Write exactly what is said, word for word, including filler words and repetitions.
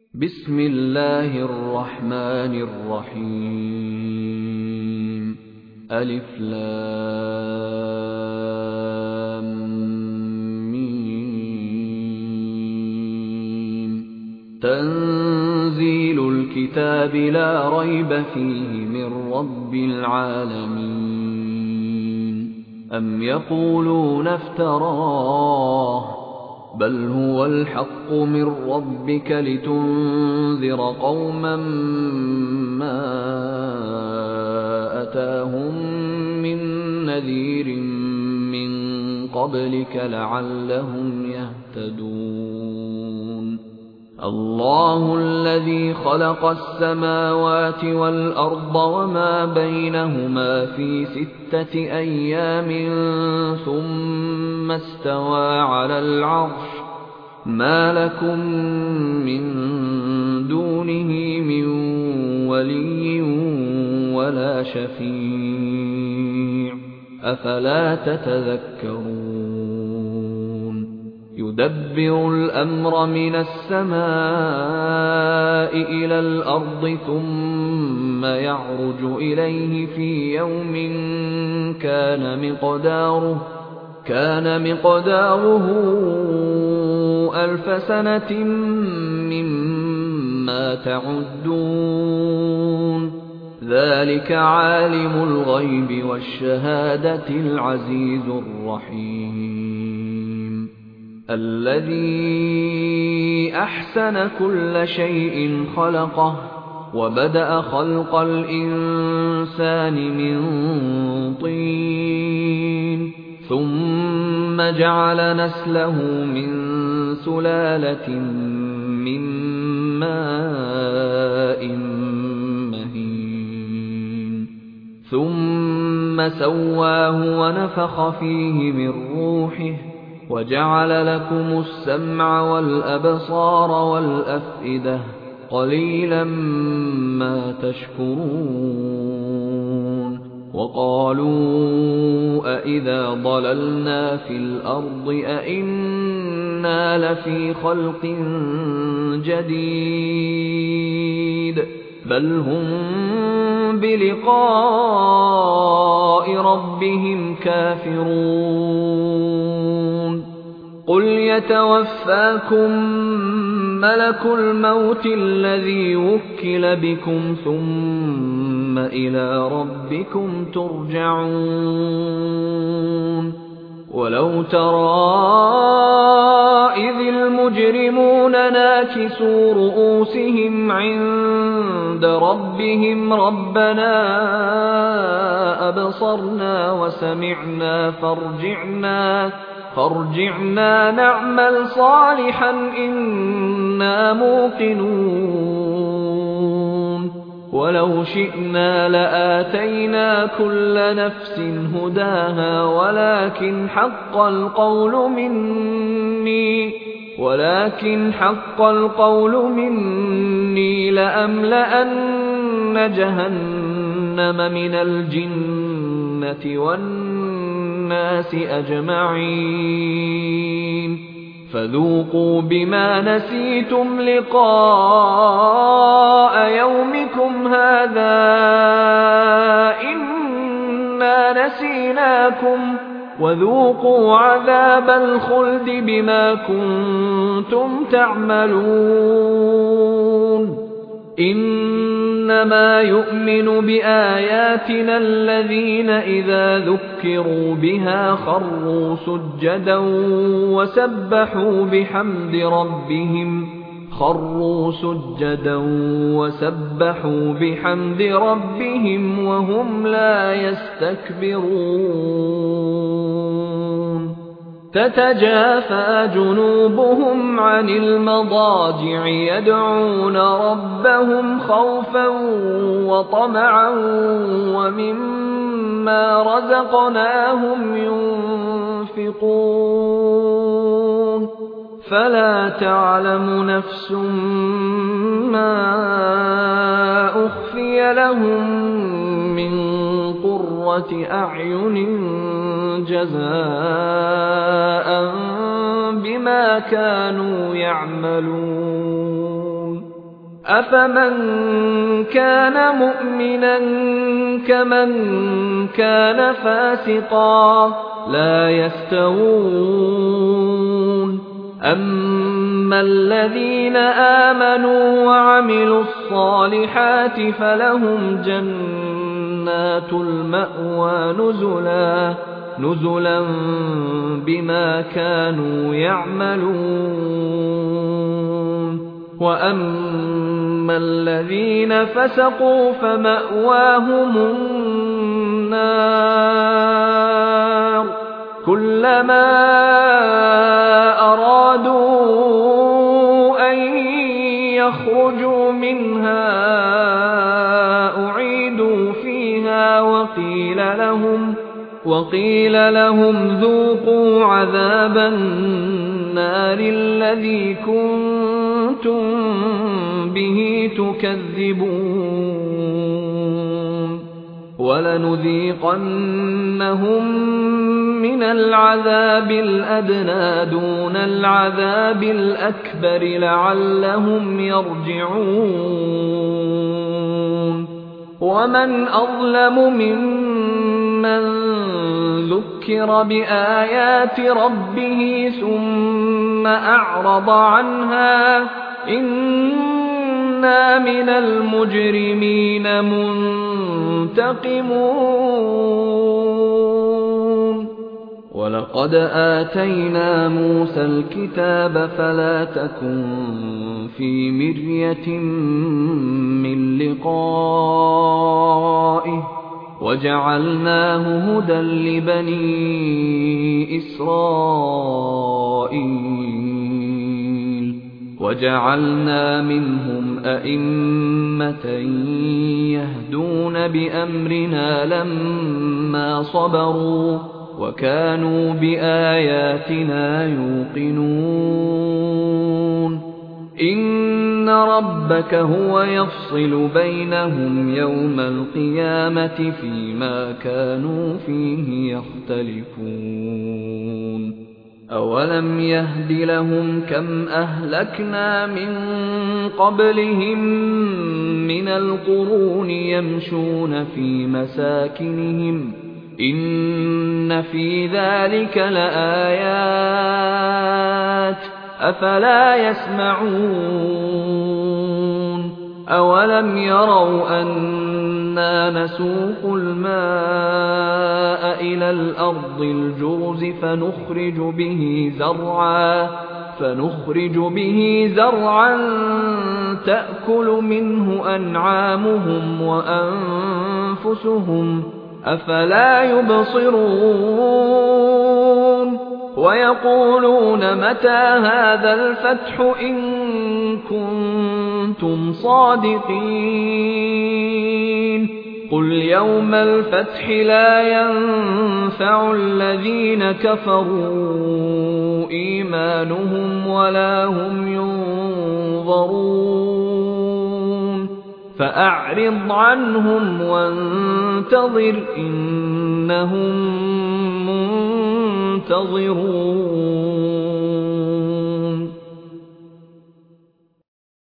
بسم الله الرحمن الرحيم ألف لام ميم تنزيل الكتاب لا ريب فيه من رب العالمين أم يقولون افتراه بل هو الحق من ربك لتنذر قوما ما أتاهم من نذير من قبلك لعلهم يهتدون الله الذي خلق السماوات والأرض وما بينهما في ستة أيام ثم استوى على العرش ما لكم من دونه من ولي ولا شفيع أفلا تتذكرون يدبر الأمر من السماء إلى الأرض ثم يعرج إليه في يوم كان مقداره كان مقداره ألف سنة مما تعدون ذلك عالم الغيب والشهادة العزيز الرحيم الذي أحسن كل شيء خلقه وبدأ خلق الإنسان من طين ثم جعل نسله من سلالة من ماء مهين ثم سواه ونفخ فيه من روحه وجعل لكم السمع والأبصار والأفئدة قليلا ما تشكرون وقالوا أإذا ضللنا في الأرض أإنا لفي خلق جديد بل هم بلقاء ربهم كافرون قل يتوفاكم ملك الموت الذي وكل بكم ثم إلى ربكم ترجعون ولو ترى إذ المجرمون ناكسوا رؤوسهم عند ربهم ربنا أبصرنا وسمعنا فارجعنا فارجعنا نعمل صالحا إنا موقنون ولو شئنا لآتينا كل نفس هداها ولكن حق القول مني ولكن حق القول مني لأملأن جهنم من الجنة والناس أجمعين فذوقوا بما نسيتم لقاء يومكم هذا إنا نسيناكم وذوقوا عذاب الخلد بما كنتم تعملون إنما يؤمن بآياتنا الذين إذا ذكروا بها خروا سجدا وسبحوا بحمد ربهم خروا سجدا وسبحوا بحمد ربهم وهم لا يستكبرون تتجافى جنوبهم عن المضاجع يدعون ربهم خوفا وطمعا ومما رزقناهم ينفقون فلا تعلم نفس ما أخفي لهم من قرة أعين جزاء بما كانوا يعملون أفمن كان مؤمنا كمن كان فاسقا لا يستوون أما الذين آمنوا وعملوا الصالحات فلهم جنات المأوى نزلا نزلا بما كانوا يعملون وأما الذين فسقوا فمأواهم النار كلما أرادوا أن يخرجوا منها أعيدوا فيها وقيل لهم وقيل لهم ذوقوا عذاب النار الذي كنتم به تكذبون ولنذيقنهم من العذاب الأدنى دون العذاب الأكبر لعلهم يرجعون ومن أظلم ممن ذكر بآيات ربه ثم أعرض عنها إنا من المجرمين منتقمون ولقد آتينا موسى الكتاب فلا تكن في مرية من لقائه وجعلناه هدى لبني إسرائيل وجعلنا منهم أئمة يهدون بأمرنا لما صبروا وكانوا بآياتنا يوقنون إن ربك هو يفصل بينهم يوم القيامة فيما كانوا فيه يختلفون أولم يهد لهم كم أهلكنا من قبلهم من القرون يمشون في مساكنهم إن في ذلك لآيات أفلا يسمعون أولم يروا أنا نسوق الماء إلى الأرض الجرز فنخرج به زرعا فنخرج به زرعا تأكل منه أنعامهم وأنفسهم أفلا يبصرون ويقولون متى هذا الفتح إن كنتم صادقين قل يوم الفتح لا ينفع الذين كفروا إيمانهم ولا هم ينظرون فأعرض عنهم وانتظر إنهم منتظرون